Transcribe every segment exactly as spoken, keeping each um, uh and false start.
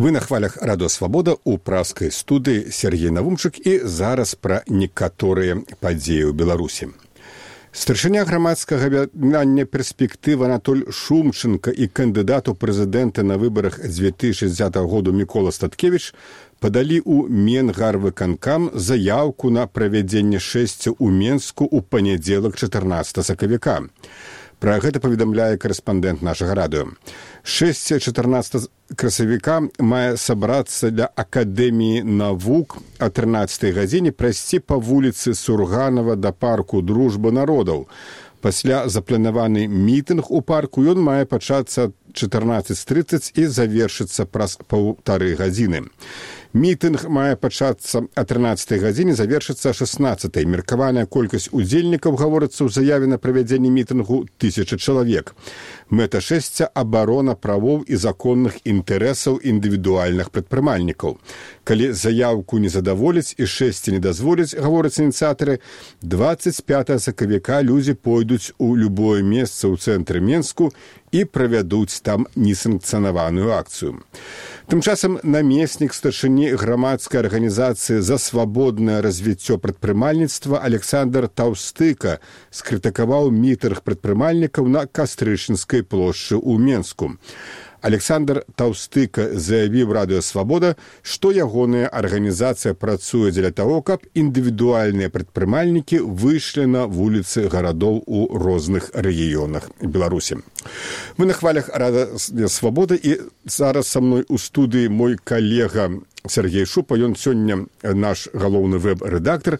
Вы на хвалях Радио Свабода у праскай студыі Сергей Навумчык і зараз пра некаторыя падзеі ў Беларусі. Старшыня грамадскага аб'яднання «Перспектыва» Анатоль Шумченко і кандыдат у прэзідэнты на выбарах дзве тысячы дзесятага году Мікола Статкевіч падалі ў Менгарвыканкам заяўку на правядзенне шэсця ў Менску ў панядзелак чатырнаццатага сакавіка. Пра гэта паведамляе карэспандэнт нашага радыё. шэсця чатырнаццатага красавіка мае сабрацца ля Акадэміі навук а трынаццатай гадзіне прайсці па вуліцы Сурганова да парку Дружба народаў. Пасля запланаваны мітынг у парку ён мае пачацца чатырнаццаць трыццаць і завершыцца праз паўтары гадзіны. Мітынг мае пачацца а трынаццатай гадзіне, завершыцца шаснаццатай. Меркаваная колькасць удзельнікаў, гаворыцца ў заяве на правядзенне мітынгу, тысяча чалавек. Мэта шэсця – абарона правоў і законных інтарэсаў індывідуальных прадпрымальнікаў. Калі заяўку не задаволяць і шэсця не дазволяць, гавораць ініцыятары, дваццаць пятага сакавіка людзі пойдуць у любое месца ў цэнтры Менску і правядуць там несанкцыянаваную акцыю. Тым часам намеснік старшыні грамадскай арганізацыі за свабоднае развіццё прадпрымальніцтва Александр Таўстыка скрытыкаваў мітынг прадпрымальнікаў на Кастрычніцкай плошчы ў Менску. Александр Таўстыка заявіў Радыё Свабода, што ягоная арганізацыя працуе дзеля таго, каб індывідуальныя прадпрымальнікі выйшлі на вуліцы гарадоў у розных рэгіёнах Беларусі. Мы на хвалях Радыё Свабода і зараз са мной у студыі мой калега Сергей Шупа, ён сёння наш галоўны вэб-рэдактар.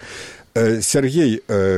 Сергей,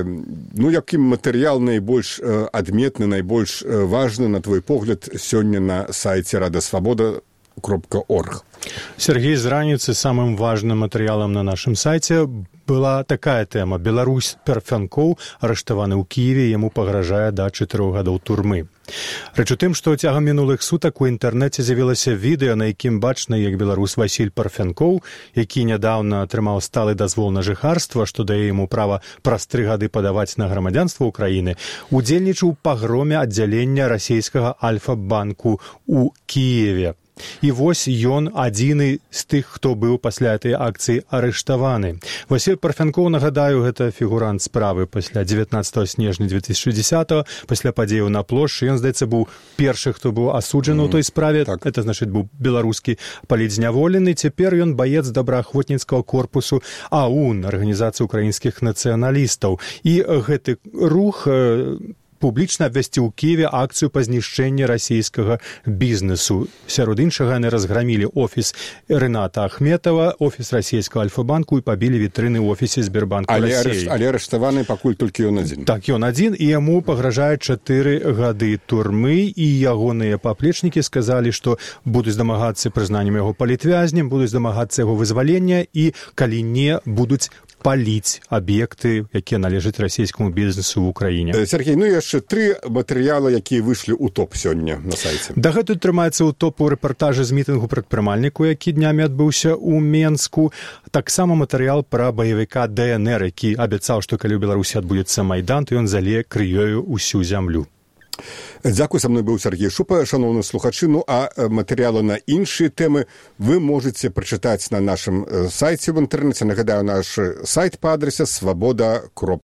ну якім матэрыял найбольш адметны, найбольш важны, на твой погляд, сёння на сайце радасвабода кропка орг? Сергей, з раніцы самым важным матэрыялам на нашым сайце была такая тэма. Беларусь Парфянкоў арыштаваны ў Кіеве, яму пагражае да чатырох гадоў турмы. Рэч у тым, што цягам мінулых сутак у інтэрнэце з'явілася відэа, на якім бачна, як беларус Васіль Парфянкоў, які нядаўна атрымаў сталы дазвол на жыхарства, што дае яму права праз тры гады падаваць на грамадзянства ўкраіны, удзельнічаў у пагроме аддзялення расійскага Альфа-банку ў Кіеве. І вось ён адзіны з тых, хто быў пасля этой акцыі арыштаваны. Васіль Парфянкоў, нагадаю, гэта фігурант справы пасля дзевятнаццатага снежня дзве тысячы дзесятага, пасля падзеяў на плошчы. Ён, здаецца, быў першы, хто быў асуджаны ў той справе. Так. Это, значыць, быў беларускі палітзняволены. Цяпер ён баец добраахвотніцкага корпусу АУН, арганізацыі ўкраінскіх нацыяналістаў. І гэты рух публічна абвясціў у Кіеве акцыю па знішчэнні расійскага бізнесу. Сярод іншага, яны разграмілі офіс Рыната Ахметова, офіс расійскага Альфа-банку і пабілі вітрыны ў офісе Сбербанку Расіі. Але арыштаваны пакуль толькі ён адзін. Так, ён адзін, і яму пагражае чатыры гады турмы, і ягоныя паплечнікі сказалі, што будуць дамагацца прызнаннем яго палітвязнем, будуць дамагацца яго вызвалення, і калі не, будуць паліць аб'екты, якія належаць расійскаму бізнесу ў Украіне. Сергей, ну яшчэ тры матэрыялы, якія выйшлі ў топ сёння на сайце. Дагэтуль трымаецца ў топу рэпартажы з мітынгу прадпрымальніку, які днямі адбыўся ў Менску. Таксама матэрыял пра баевіка ДНР, які абяцаў, што калі ў Беларусі адбудзецца майдан, то ён залее крывёю ўсю зямлю. Дзякуй, са мной быў Сергей Шупа, шаноўны слухачы. Ну, а матэрыялы на іншыя тэмы вы можаце прачытаць на нашым сайце ў інтэрнэце. Нагадаю, наш сайт па адрасе свабода кропка орг.